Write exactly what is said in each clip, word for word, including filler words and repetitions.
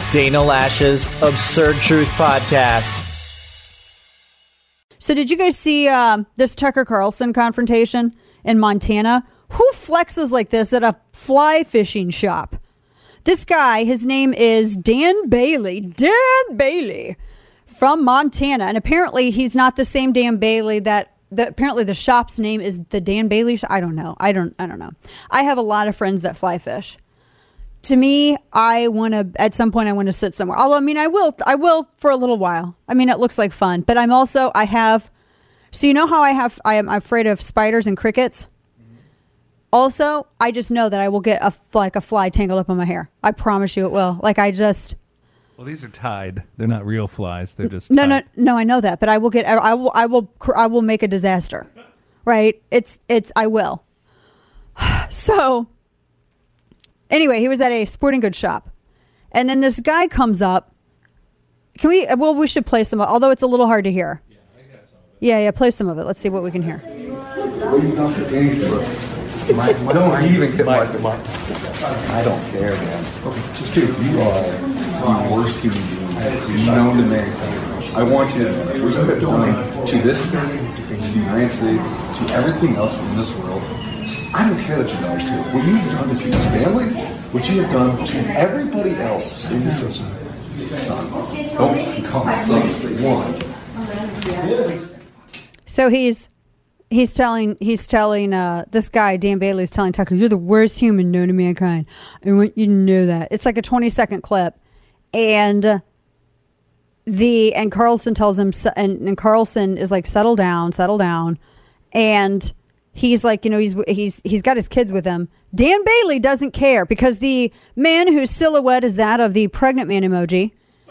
Dana Lash's Absurd Truth Podcast. So did you guys see uh, this Tucker Carlson confrontation in Montana? Who flexes like this at a fly fishing shop? This guy, his name is Dan Bailey. Dan Bailey from Montana. And apparently he's not the same Dan Bailey that, that apparently the shop's name is the Dan Bailey shop. I don't know. I don't, I don't know. I have a lot of friends that fly fish. To me, I want to, at some point, I want to sit somewhere. Although, I mean, I will, I will for a little while. I mean, it looks like fun, but I'm also, I have, so you know how I have, I am afraid of spiders and crickets. Mm-hmm. Also, I just know that I will get a, like a fly tangled up in my hair. I promise you it will. Like I just. Well, these are tied. They're not real flies. They're just no, tied. no, no. I know that, but I will get, I will, I will, I will make a disaster. Right? It's, it's, I will. So. Anyway, he was at a sporting goods shop. And then this guy comes up. Can we, well, we should play some, although it's a little hard to hear. Yeah, I got some of it. Yeah, yeah, play some of it. Let's see what we can hear. My, my, don't even get my, my, I don't care, man. Dude, you are the worst human being known to mankind. I want you to know that what you have done to this state, to the United States, to everything else in this world. I don't care that you're not here. What you have done to people's families, what you have done to everybody else in this system. Son, don't become son one. So he's he's telling he's telling uh, this guy Dan Bailey's telling Tucker, "You're the worst human known to mankind. I want you to know that." It's like a twenty second clip, and uh, the and Carlson tells him, and, and Carlson is like, "Settle down, settle down," and. He's like, you know, he's he's he's got his kids with him. Dan Bailey doesn't care because the man whose silhouette is that of the pregnant man emoji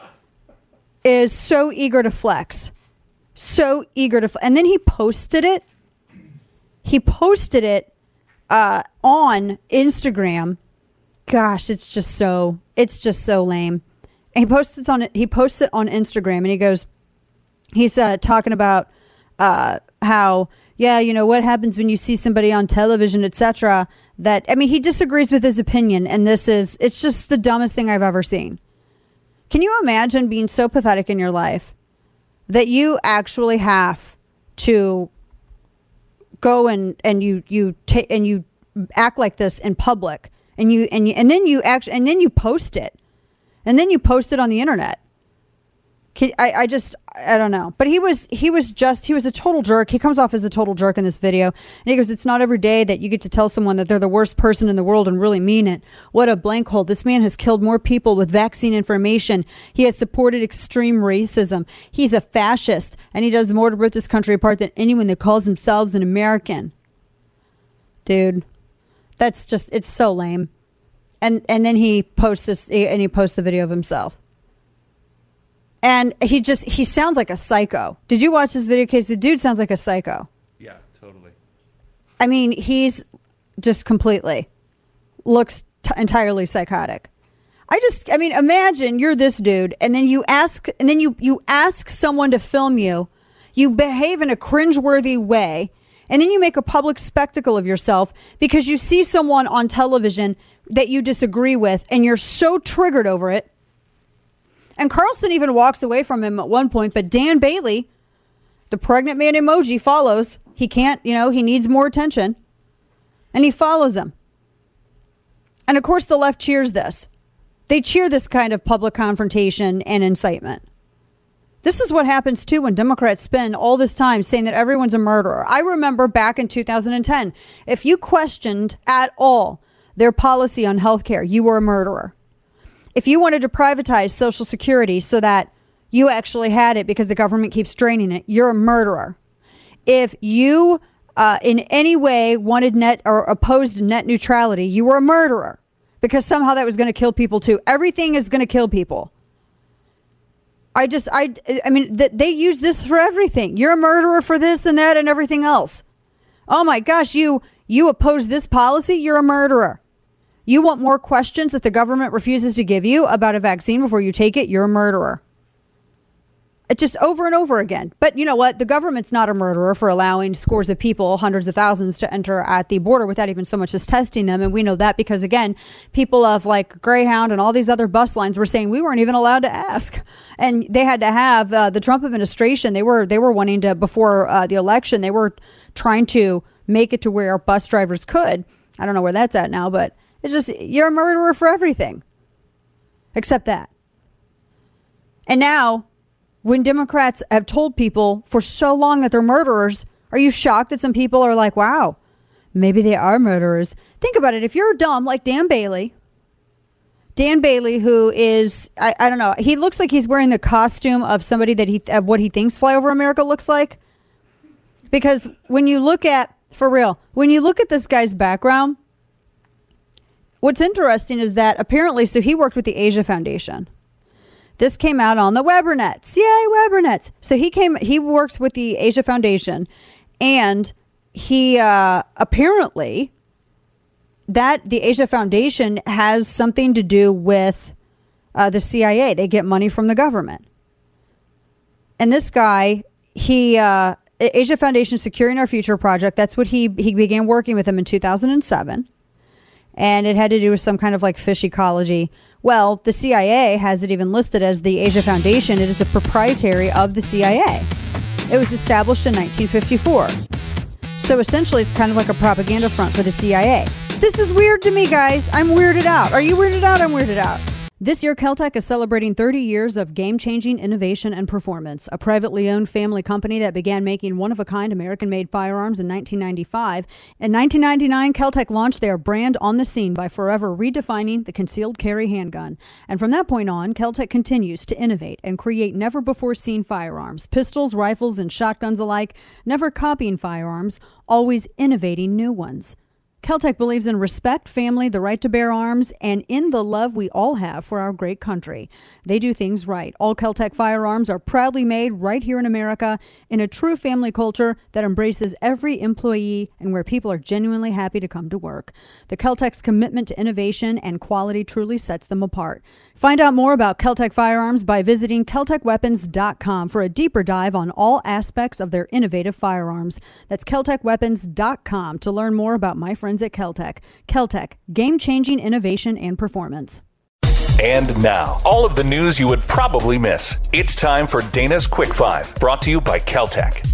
is so eager to flex. So eager to flex. And then he posted it. He posted it uh, on Instagram. Gosh, it's just so, it's just so lame. And he posts it on, he posts it on Instagram and he goes, he's uh, talking about uh, how, yeah, you know, what happens when you see somebody on television, et cetera. That, I mean, he disagrees with his opinion. And this is, it's just the dumbest thing I've ever seen. Can you imagine being so pathetic in your life that you actually have to go and, and you, you take, and you act like this in public and you, and you, and then you actually, and then you post it and then you post it on the internet. I, I just, I don't know. But he was, he was just, he was a total jerk. He comes off as a total jerk in this video. And he goes, it's not every day that you get to tell someone that they're the worst person in the world and really mean it. What a blank hole. This man has killed more people with vaccine information. He has supported extreme racism. He's a fascist. And he does more to rip this country apart than anyone that calls themselves an American. Dude, that's just, it's so lame. And, and then he posts this, and he posts the video of himself. And he just, he sounds like a psycho. Did you watch this video, Casey? The dude sounds like a psycho. Yeah, totally. I mean, he's just completely, looks t- entirely psychotic. I just, I mean, imagine you're this dude and then you ask, and then you, you ask someone to film you. You behave in a cringeworthy way. And then you make a public spectacle of yourself because you see someone on television that you disagree with and you're so triggered over it. And Carlson even walks away from him at one point, but Dan Bailey, the pregnant man emoji, follows. He can't, you know, he needs more attention. And he follows him. And of course, the left cheers this. They cheer this kind of public confrontation and incitement. This is what happens, too, when Democrats spend all this time saying that everyone's a murderer. I remember back in two thousand ten, if you questioned at all their policy on health care, you were a murderer. If you wanted to privatize Social Security so that you actually had it because the government keeps draining it, you're a murderer. If you uh, in any way wanted net or opposed net neutrality, you were a murderer because somehow that was going to kill people too. Everything is going to kill people. I just, I, I mean, th- they use this for everything. You're a murderer for this and that and everything else. Oh my gosh, you, you oppose this policy, you're a murderer. You want more questions that the government refuses to give you about a vaccine before you take it, you're a murderer. It just over and over again. But you know what? The government's not a murderer for allowing scores of people, hundreds of thousands, to enter at the border without even so much as testing them. And we know that because, again, people of like Greyhound and all these other bus lines were saying we weren't even allowed to ask. And they had to have uh, the Trump administration. They were they were wanting to, before uh, the election, they were trying to make it to where bus drivers could. I don't know where that's at now, but it's just, you're a murderer for everything except that. And now, when Democrats have told people for so long that they're murderers, are you shocked that some people are like, wow, maybe they are murderers? Think about it. If you're dumb like Dan Bailey, Dan Bailey, who is, I, I don't know, he looks like he's wearing the costume of somebody that he, of what he thinks Flyover America looks like. Because when you look at, for real, when you look at this guy's background, what's interesting is that apparently, so he worked with the Asia Foundation. This came out on the Webernets. Yay, Webernets. So he came, he works with the Asia Foundation, and he uh, apparently, that the Asia Foundation has something to do with uh, the C I A. They get money from the government. And this guy, he, uh, Asia Foundation Securing Our Future project, that's what he, he began working with them in two thousand seven. And it had to do with some kind of like fish ecology. Well, the C I A has it even listed as the Asia Foundation. It is a proprietary of the C I A. It was established in nineteen fifty-four. So essentially, it's kind of like a propaganda front for the C I A. This is weird to me, guys. I'm weirded out. Are you weirded out? I'm weirded out. This year, Keltec is celebrating thirty years of game-changing innovation and performance. A privately owned family company that began making one-of-a-kind American-made firearms in nineteen ninety-five. In nineteen ninety-nine, Keltec launched their brand on the scene by forever redefining the concealed carry handgun. And from that point on, Keltec continues to innovate and create never-before-seen firearms, pistols, rifles, and shotguns alike, never copying firearms, always innovating new ones. Keltec believes in respect, family, the right to bear arms, and in the love we all have for our great country. They do things right. All Keltec firearms are proudly made right here in America in a true family culture that embraces every employee and where people are genuinely happy to come to work. The Keltec's commitment to innovation and quality truly sets them apart. Find out more about Keltec firearms by visiting Keltec Weapons dot com for a deeper dive on all aspects of their innovative firearms. That's Keltec Weapons dot com to learn more about my friends at Keltec. Keltec, game-changing innovation and performance. And now, all of the news you would probably miss. It's time for Dana's Quick Five, brought to you by Keltec.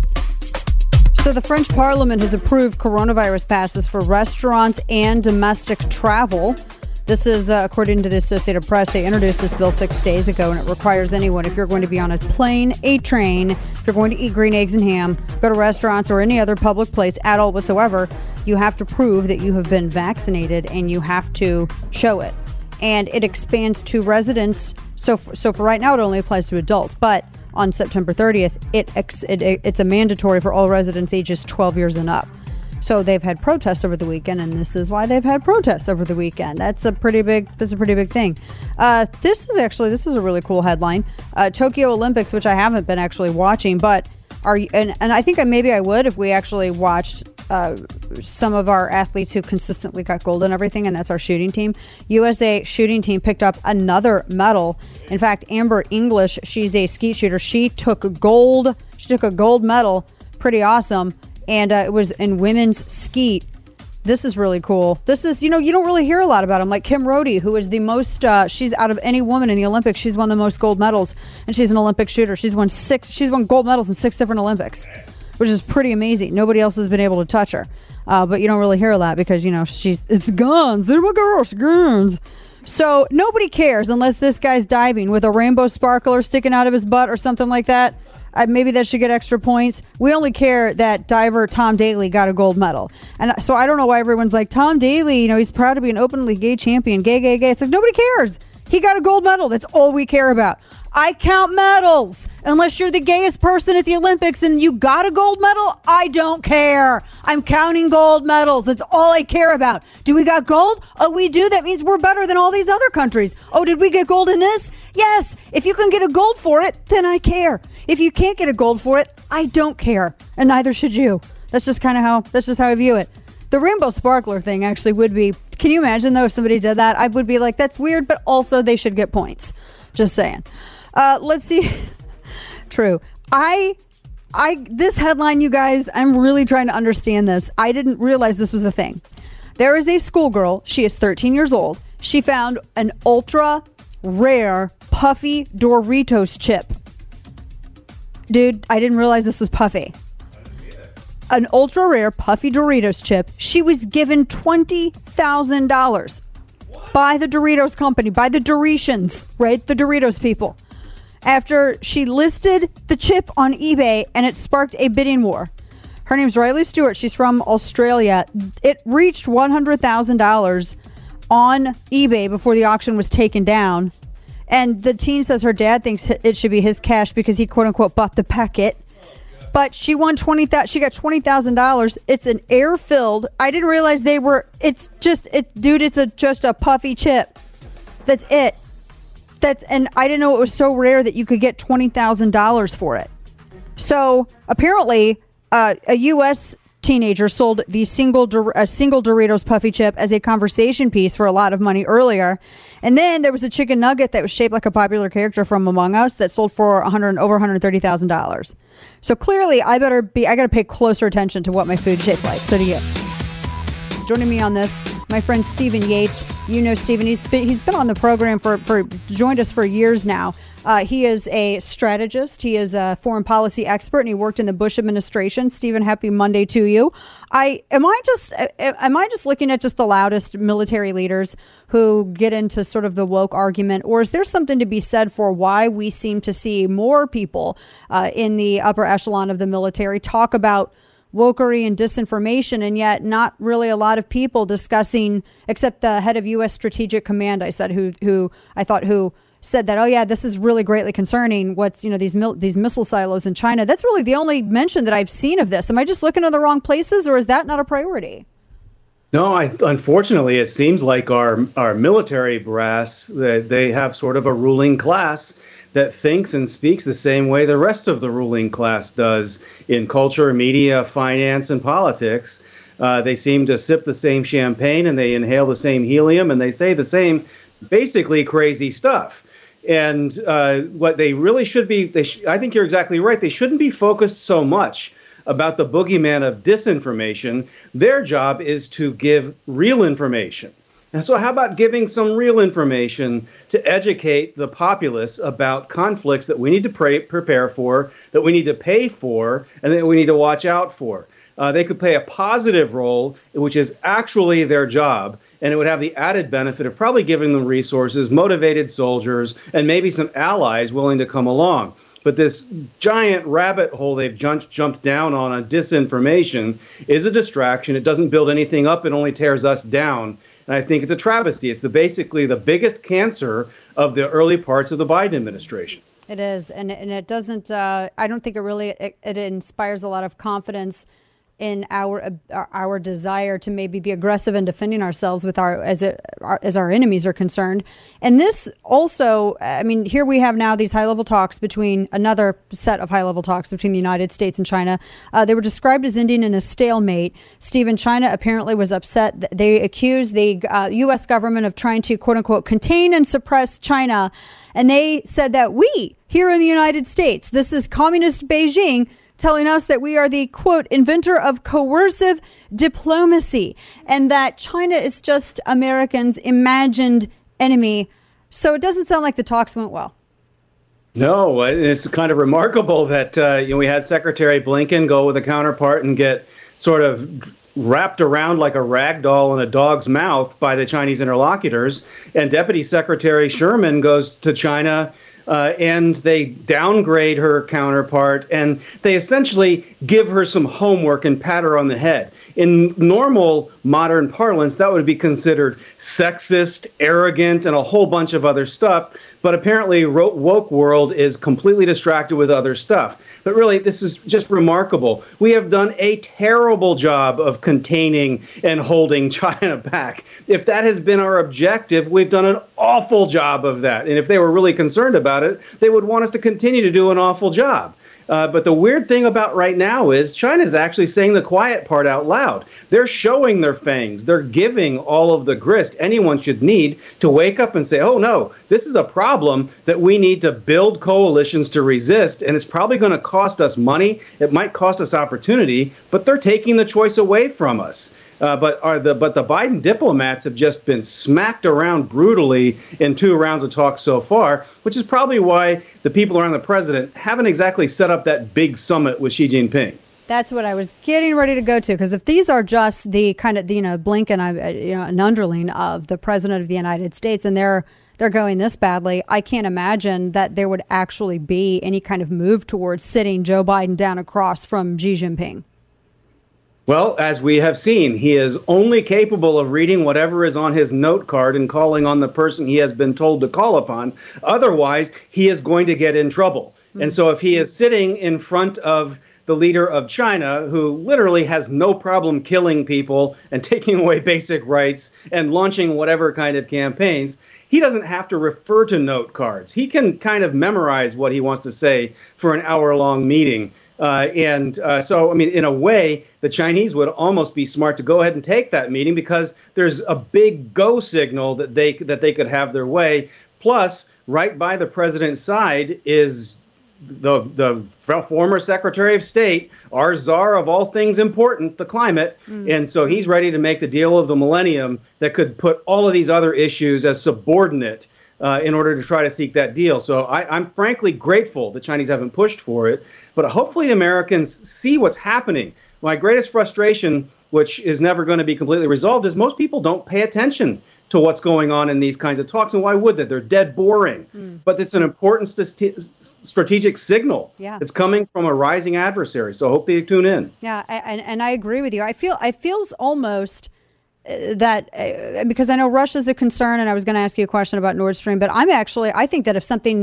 So the French Parliament has approved coronavirus passes for restaurants and domestic travel. This is uh, according to the Associated Press. They introduced this bill six days ago, and it requires anyone, if you're going to be on a plane, a train, if you're going to eat green eggs and ham, go to restaurants or any other public place at all whatsoever, you have to prove that you have been vaccinated and you have to show it. And it expands to residents. So, for, so for right now, it only applies to adults, but on September thirtieth, it, ex, it it's a mandatory for all residents ages twelve years and up. So they've had protests over the weekend, and this is why they've had protests over the weekend. That's a pretty big. That's a pretty big thing. Uh, this is actually this is a really cool headline. Uh, Tokyo Olympics, which I haven't been actually watching, but are you, and and I think I, maybe I would if we actually watched uh, some of our athletes who consistently got gold and everything, and that's our shooting team. U S A shooting team picked up another medal. In fact, Amber English, she's a skeet shooter. She took a gold. She took a gold medal. Pretty awesome. And uh, it was in women's skeet. This is really cool. This is, you know, you don't really hear a lot about them. Like Kim Rhodey, who is the most, uh, she's out of any woman in the Olympics, she's won the most gold medals. And she's an Olympic shooter. She's won six, she's won gold medals in six different Olympics, which is pretty amazing. Nobody else has been able to touch her. Uh, but you don't really hear a lot because, you know, she's, it's guns. They're my girls, guns. So nobody cares unless this guy's diving with a rainbow sparkler sticking out of his butt or something like that. Uh, maybe that should get extra points. We only care that diver Tom Daley got a gold medal. And so I don't know why everyone's like, Tom Daley, you know, he's proud to be an openly gay champion. Gay, gay, gay. It's like, nobody cares. He got a gold medal. That's all we care about. I count medals. Unless you're the gayest person at the Olympics and you got a gold medal, I don't care. I'm counting gold medals. That's all I care about. Do we got gold? Oh, we do. That means we're better than all these other countries. Oh, did we get gold in this? Yes. If you can get a gold for it, then I care. If you can't get a gold for it, I don't care. And neither should you. That's just kind of how, that's just how I view it. The rainbow sparkler thing actually would be, can you imagine though if somebody did that? I would be like, that's weird, but also they should get points. Just saying. Uh, let's see. true. I, I, this headline, you guys, I'm really trying to understand this. I didn't realize this was a thing. There is a schoolgirl. She is thirteen years old. She found an ultra rare puffy Doritos chip. Dude, I didn't realize this was puffy. An ultra rare puffy Doritos chip. She was given twenty thousand dollars by the Doritos company, by the Doritians, right? The Doritos people. After she listed the chip on eBay and it sparked a bidding war. Her name's Riley Stewart. She's from Australia. It reached one hundred thousand dollars on eBay before the auction was taken down. And the teen says her dad thinks it should be his cash because he, quote unquote, bought the packet. But she won twenty thousand dollars. She got twenty thousand dollars. It's an air filled. I didn't realize they were, it's just, it, dude, it's a just a puffy chip. That's it. That's, and I didn't know it was so rare that you could get twenty thousand dollars for it. So apparently, uh, a U S teenager sold the single a single Doritos puffy chip as a conversation piece for a lot of money earlier, and then there was a chicken nugget that was shaped like a popular character from Among Us that sold for one hundred over one hundred thirty thousand dollars. So clearly, I better be I got to pay closer attention to what my food shaped like. So do you? Joining me on this, my friend Stephen Yates. You know Stephen. He's been, he's been on the program for for joined us for years now. Uh, he is a strategist. He is a foreign policy expert, and he worked in the Bush administration. Stephen, happy Monday to you. I am I just am I just looking at just the loudest military leaders who get into sort of the woke argument, or is there something to be said for why we seem to see more people uh, in the upper echelon of the military talk about wokery and disinformation, and yet not really a lot of people discussing, except the head of U S Strategic Command, I said, who who I thought who. said that, oh yeah, this is really greatly concerning. What's, you know, these mil- these missile silos in China. That's really the only mention that I've seen of this. Am I just looking in the wrong places, or is that not a priority? No, I, unfortunately, it seems like our our military brass, that they have sort of a ruling class that thinks and speaks the same way the rest of the ruling class does in culture, media, finance, and politics. Uh, they seem to sip the same champagne, and they inhale the same helium, and they say the same basically crazy stuff. And uh, what they really should be, they sh- I think you're exactly right. They shouldn't be focused so much about the boogeyman of disinformation. Their job is to give real information. And so how about giving some real information to educate the populace about conflicts that we need to pray, prepare for, that we need to pay for, and that we need to watch out for? Uh, they could play a positive role, which is actually their job, and it would have the added benefit of probably giving them resources, motivated soldiers, and maybe some allies willing to come along. But this giant rabbit hole they've jumped, jumped down on on disinformation is a distraction. It doesn't build anything up. It only tears us down. And I think it's a travesty. It's the, basically the biggest cancer of the early parts of the Biden administration. It is. And, and it doesn't, uh, I don't think it really, it, it inspires a lot of confidence in our uh, our desire to maybe be aggressive in defending ourselves with our as it our, as our enemies are concerned. And this also, I mean, here we have now these high level talks between another set of high level talks between the United States and China. Uh, they were described as ending in a stalemate. Stephen, China apparently was upset. They accused the uh, U S government of trying to, quote unquote, contain and suppress China. And they said that we here in the United States, this is communist Beijing, telling us that we are the, quote, inventor of coercive diplomacy, and that China is just Americans' imagined enemy. So it doesn't sound like the talks went well. No, it's kind of remarkable that uh, you know, we had Secretary Blinken go with a counterpart and get sort of wrapped around like a rag doll in a dog's mouth by the Chinese interlocutors. And Deputy Secretary Sherman goes to China Uh, and they downgrade her counterpart, and they essentially give her some homework and pat her on the head. In normal modern parlance, that would be considered sexist, arrogant, and a whole bunch of other stuff. But apparently, woke world is completely distracted with other stuff. But really, this is just remarkable. We have done a terrible job of containing and holding China back. If that has been our objective, we've done an awful job of that. And if they were really concerned about it, they would want us to continue to do an awful job. Uh, but the weird thing about right now is China's actually saying the quiet part out loud. They're showing their fangs. They're giving all of the grist anyone should need to wake up and say, oh, no, this is a problem that we need to build coalitions to resist. And it's probably going to cost us money. It might cost us opportunity, but they're taking the choice away from us. Uh, but are the but the Biden diplomats have just been smacked around brutally in two rounds of talks so far, which is probably why the people around the president haven't exactly set up that big summit with Xi Jinping. That's what I was getting ready to go to, because if these are just the kind of, you know, Blinken, you know, an underling of the president of the United States, and they're they're going this badly, I can't imagine that there would actually be any kind of move towards sitting Joe Biden down across from Xi Jinping. Well, as we have seen, he is only capable of reading whatever is on his note card and calling on the person he has been told to call upon. Otherwise, he is going to get in trouble. Mm-hmm. And so if he is sitting in front of the leader of China, who literally has no problem killing people and taking away basic rights and launching whatever kind of campaigns, he doesn't have to refer to note cards. He can kind of memorize what he wants to say for an hour-long meeting. Uh, and uh, so, I mean, in a way, the Chinese would almost be smart to go ahead and take that meeting, because there's a big go signal that they that they could have their way. Plus, right by the president's side is the the former Secretary of State, our czar of all things important, the climate. Mm. And so he's ready to make the deal of the millennium that could put all of these other issues as subordinate Uh, in order to try to seek that deal. So I, I'm frankly grateful the Chinese haven't pushed for it, but hopefully Americans see what's happening. My greatest frustration, which is never going to be completely resolved, is most people don't pay attention to what's going on in these kinds of talks. And why would they? They're dead boring. Mm. But it's an important st- strategic signal. Yeah. It's coming from a rising adversary. So I hope they tune in. Yeah, and, and I agree with you. I feel I feels almost that uh, because I know Russia's a concern, and I was going to ask you a question about Nord Stream, but I'm actually, I think that if something,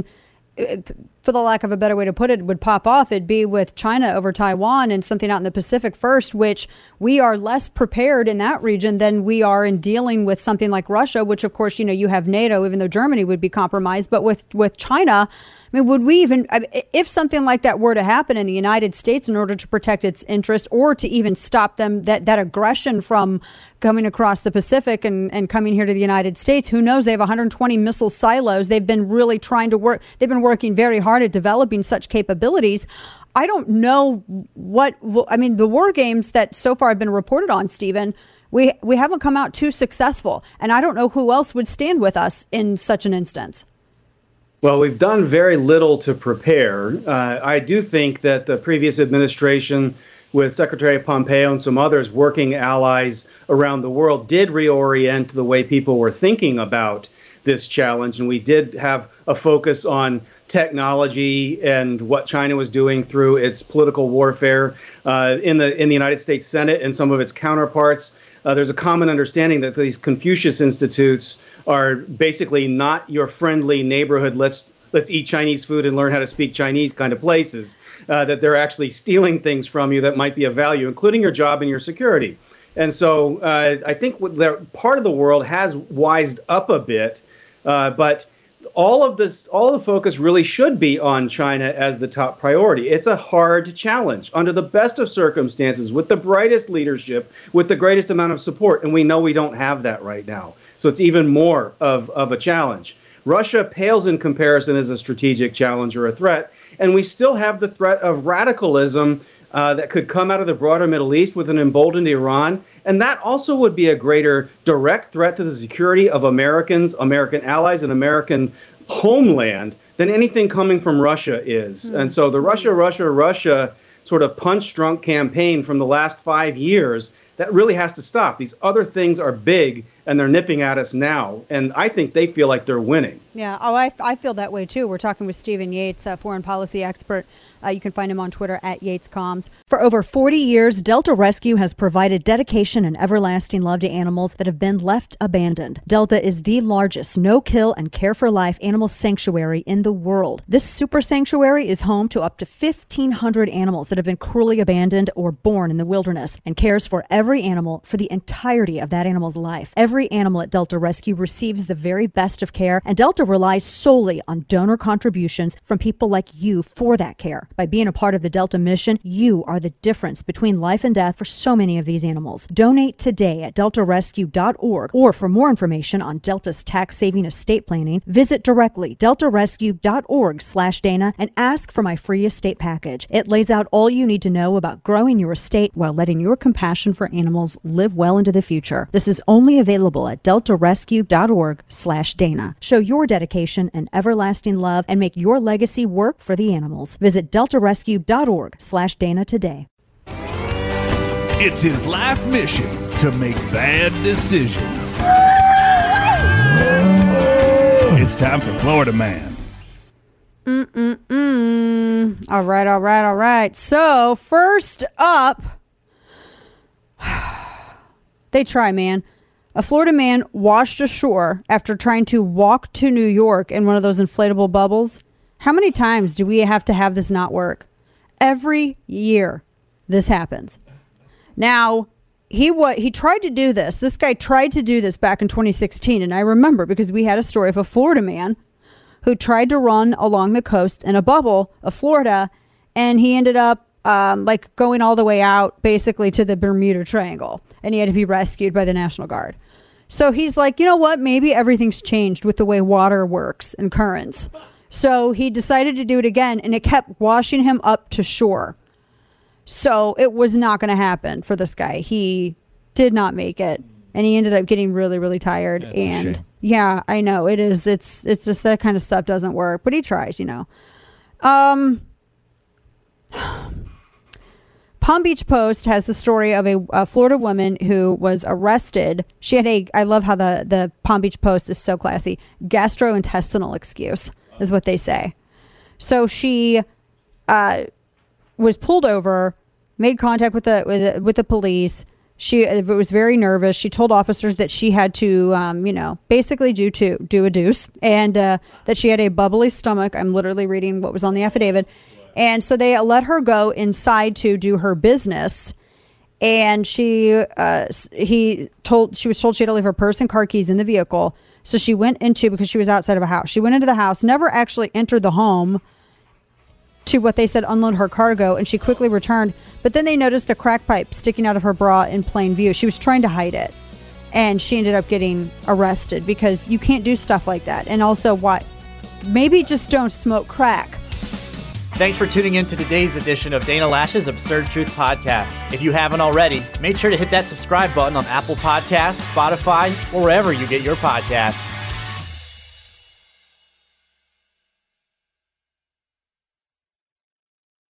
for the lack of a better way to put it, would pop off, it'd be with China over Taiwan and something out in the Pacific first, which we are less prepared in that region than we are in dealing with something like Russia, which of course, you know, you have NATO, even though Germany would be compromised. But with, with China, I mean, would we even, if something like that were to happen in the United States in order to protect its interest, or to even stop them, that, that aggression from coming across the Pacific and, and coming here to the United States, who knows? They have one hundred twenty missile silos. They've been really trying to work. They've been working very hard at developing such capabilities. I don't know what, I mean, the war games that so far have been reported on, Stephen, we, we haven't come out too successful. And I don't know who else would stand with us in such an instance. Well, we've done very little to prepare. Uh, I do think that the previous administration, with Secretary Pompeo and some others, working allies around the world, did reorient the way people were thinking about this challenge. And we did have a focus on technology and what China was doing through its political warfare uh, in the in the United States Senate and some of its counterparts. Uh, there's a common understanding that these Confucius Institutes are basically not your friendly neighborhood, let's let's eat Chinese food and learn how to speak Chinese kind of places, uh, that they're actually stealing things from you that might be of value, including your job and your security. And so uh, I think part of the world has wised up a bit, uh, but all of this, all the focus really should be on China as the top priority. It's a hard challenge under the best of circumstances, with the brightest leadership, with the greatest amount of support. And we know we don't have that right now. So it's even more of, of a challenge. Russia pales in comparison as a strategic challenge or a threat. And we still have the threat of radicalism uh, that could come out of the broader Middle East with an emboldened Iran. And that also would be a greater direct threat to the security of Americans, American allies, and American homeland than anything coming from Russia is. Mm-hmm. And so the Russia, Russia, Russia sort of punch-drunk campaign from the last five years, that really has to stop. These other things are big, and they're nipping at us now. And I think they feel like they're winning. Yeah, oh, I, I feel that way, too. We're talking with Stephen Yates, a foreign policy expert. Uh, you can find him on Twitter at YatesComms. For over forty years, Delta Rescue has provided dedication and everlasting love to animals that have been left abandoned. Delta is the largest no-kill and care-for-life animal sanctuary in the world. This super sanctuary is home to up to fifteen hundred animals that have been cruelly abandoned or born in the wilderness, and cares for every every animal for the entirety of that animal's life. Every animal at Delta Rescue receives the very best of care, and Delta relies solely on donor contributions from people like you for that care. By being a part of the Delta mission, you are the difference between life and death for so many of these animals. Donate today at delta rescue dot org, or for more information on Delta's tax-saving estate planning, visit directly delta rescue dot org slash Dana and ask for my free estate package. It lays out all you need to know about growing your estate while letting your compassion for animals live well into the future. This is only available at delta rescue dot org slash Dana. Show your dedication and everlasting love and make your legacy work for the animals. Visit delta rescue dot org slash Dana today. It's his life mission to make bad decisions. It's time for Florida Man. Mm-mm-mm. All right, all right, all right. So, first up, they try, man. A Florida man washed ashore after trying to walk to New York in one of those inflatable bubbles. How many times do we have to have this not work? Every year this happens. Now, he what he tried to do this. This guy tried to do this back in twenty sixteen, and I remember because we had a story of a Florida man who tried to run along the coast in a bubble of Florida, and he ended up um, like going all the way out basically to the Bermuda Triangle, and he had to be rescued by the National Guard. So he's like, you know what? Maybe everything's changed with the way water works and currents. So he decided to do it again, and it kept washing him up to shore. So it was not going to happen for this guy. He did not make it, and he ended up getting really, really tired. That's a and shame. yeah, I know it is. It's it's just that kind of stuff doesn't work, but he tries, you know. Um, Palm Beach Post has the story of a, a Florida woman who was arrested. She had a, I love how the, the Palm Beach Post is so classy, gastrointestinal excuse is what they say. So she uh, was pulled over, made contact with the with the, with the police. She was very nervous. She told officers that she had to, um, you know, basically do to do a deuce, and uh, that she had a bubbly stomach. I'm literally reading what was on the affidavit. And so they let her go inside to do her business. And she, uh, he told, she was told she had to leave her purse and car keys in the vehicle. So she went into, because she was outside of a house, she went into the house, never actually entered the home to what they said unload her cargo, and she quickly returned. But then they noticed a crack pipe sticking out of her bra in plain view. She was trying to hide it, and she ended up getting arrested because you can't do stuff like that. And also, what? Maybe just don't smoke crack. Thanks for tuning in to today's edition of Dana Lash's Absurd Truth Podcast. If you haven't already, make sure to hit that subscribe button on Apple Podcasts, Spotify, or wherever you get your podcasts.